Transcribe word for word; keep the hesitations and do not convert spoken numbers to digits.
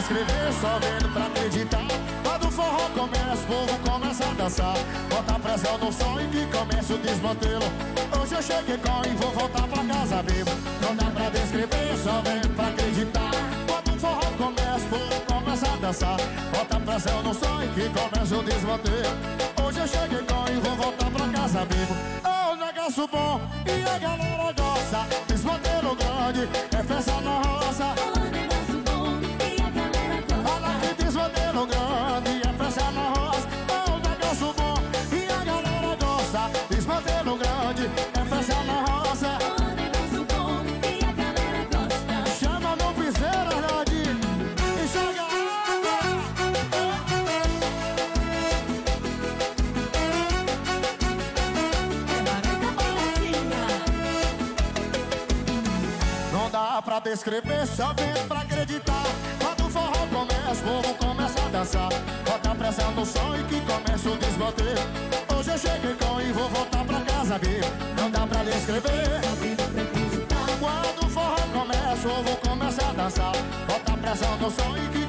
descrever, só vendo pra acreditar. Quando o forró começa, o povo começa a dançar. Bota pressão no som e que começa o desmantelo. Hoje eu cheguei com e vou voltar pra casa vivo. Não dá pra descrever, só vendo pra acreditar. Quando o forró começa, o povo começa a dançar. Bota pressão no som e que começa o desmantelo. Hoje eu cheguei com e vou voltar pra casa vivo. Oh, negócio bom e a galera gosta. Desmantelo grande, é festa na roça. Desmantelo grande, é festa na roça. É um negócio bom e a galera gosta. Desmantelo grande, é festa na roça. É um negócio bom e a galera gosta. Chama no piseiro, Jardim, e joga água. Não dá pra descrever, só vendo pra acreditar. Quando o forró começa, o povo começa a dançar. Bota pressão no som e que começa o desbloqueio. Hoje eu cheguei com e vou voltar pra casa vivo. Não dá pra descrever. Quando o forró começa, o povo começa a dançar. Bota pressão no som e que